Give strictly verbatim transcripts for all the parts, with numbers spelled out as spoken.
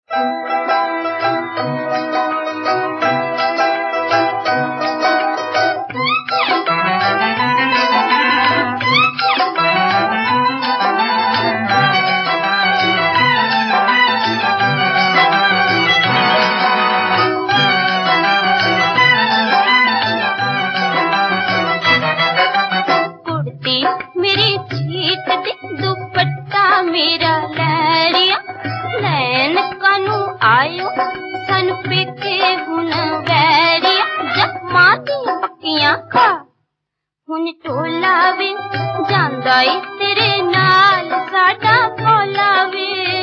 मेरा लहरिया नैन कानू आयो सन पेके हुन वैरिया जब माती पक्कियां खा हुन टोला वे जांदा ए तेरे नाल साडा कोला वे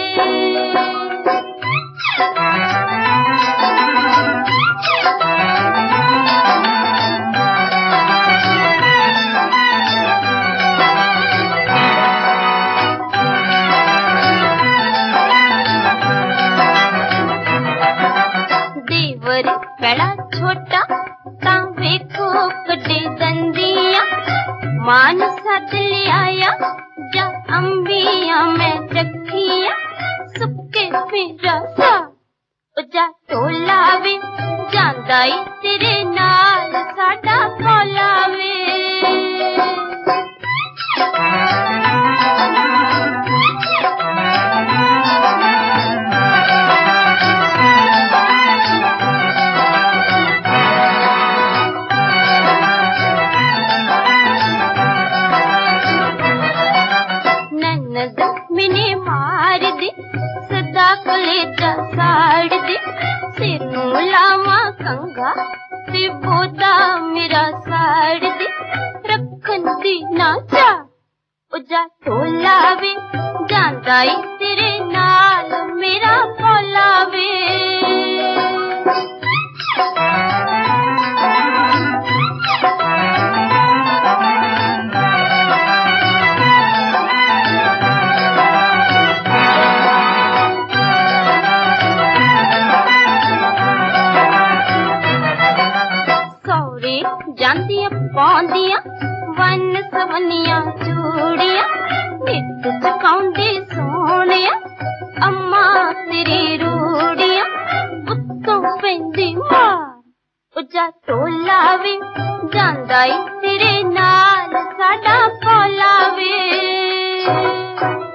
बड़ा छोटा ता वेखो कटे दंदिया मान सद ले आया जा अंबिया मैं चखिया सुके मेरा सा जा टोला वे जांदा ए तेरे नाल साडा कोला वे मैंने मार दे सदा कलेजा साड़ दे सिर नू लावा कंगा ते बोदा मेरा साड़ दे रखन दी ना चा ओ जा टोला वे जांदा ए तेरे नाल मेरा कोला वे जांदिया पौंदिया वन सवनिया चूड़िया नित चकाउंदी सोनिया अम्मा तेरी रूड़िया उत्तों पेंदी मार उजा टोला वे जांदा ए तेरे नाल साडा कोला वे।